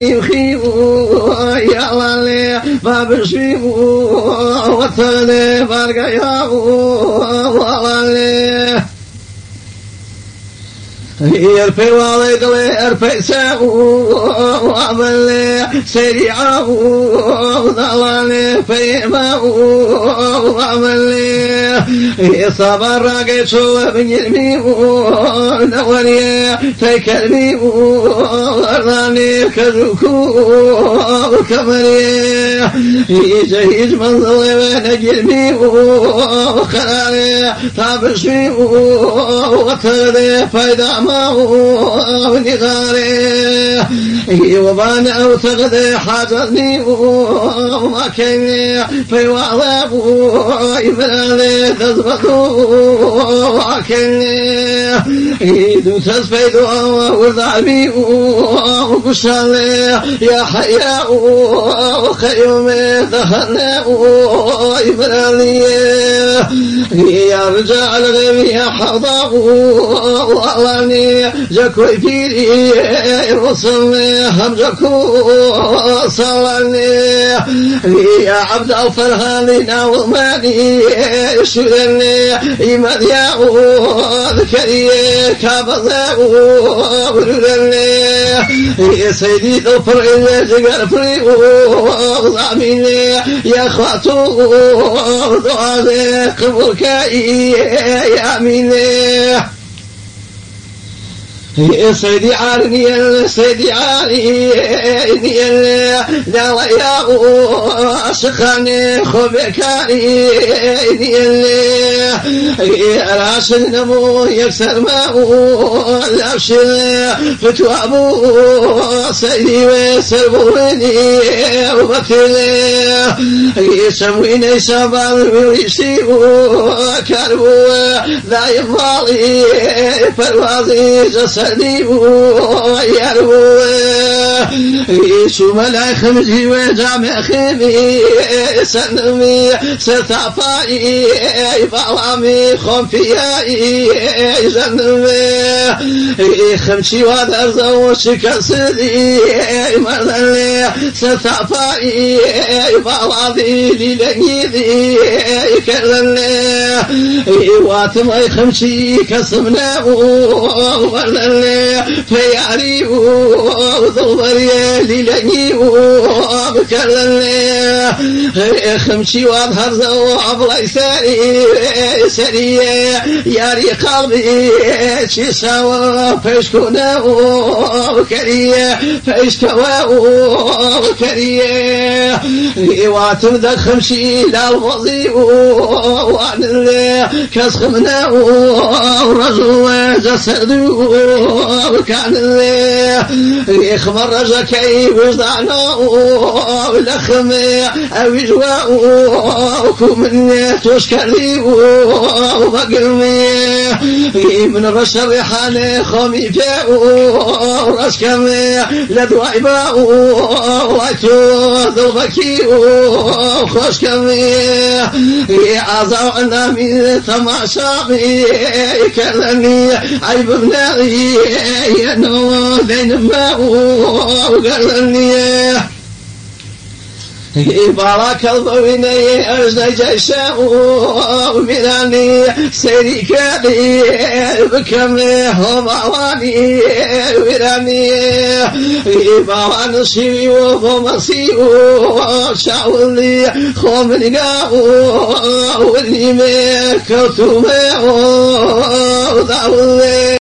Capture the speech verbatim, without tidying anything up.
يخيبوا يا الله ما بشيبوا وطني فرقا يا الله يرفي والد لي ارفي ساو وعمل لي سريعه وظلني في ماء وعمل لي صبر راقي شو من يرمي ونوري تكلمي وراني كذوكو وكمري يجهز من ظلمي نجرمي وخلاني طابشي وطردي فايدة ونغاري وبانا وتغذي حاجرني وما كيني في وعظاب ويمنالي تزبطو وكيني يدو تزفيدو وضعبي وقشالي يا حياء وخيومي ذهرنا ويمنالي يا رجال غيبي يا حضاب وعلاني جاكوي فيري وصلني هم جاكو صلني يا عبد الفرهاني ناوماني شغلني إيمان يا ذكري كابضاء ورلني يا سيدي ظفر إلي جقر فري وضعميني يا خاتو دعاني قبل كاي يا أميني يا سيدي عارني يا سيدي عارني لا يا أشخاني خبكاني يا راس النمو يكسر ماء لابشر فتوابو سيدي ويسربوني وبكري يسمويني سبان ويسيبو كربو لا يفضلي فروازي جسر يارو يسوم لا خمزي وجامع خيمي سنمي ستعفائي بعوامي خنفيائي سنمي خمسي ودرزو شكسدي مرضي ستعفائي بعوامي للنيدي كرلي واتمي خمسي كسمنا فياري وضوضري للني وبكرلي خمشي واظهر زو عبلاي ساري ساري ياري قلبي شي سوا فيشكونا وكري فيشكوا وكري واتم ذا خمشي للوضي وعن اللي كسخمنا ورجل جسدو وكان اللي يخمر رجكي وزعنا ولخمي أو جواء وكمني تشكري وبقلمي من رش الريحاني خمي فاء ورشكمي لدوائباء واتو ذوبكي وخشكمي عزونا من تماشامي كلمي عيب بناري يا نو بين ما وقرني بارك الضويني أرزج الشاو ومراني سيري كالي بكمي هم عواني وراني باران سيوي وفمسي وشاولي خومني قاو والنيمي كوتومي وداولي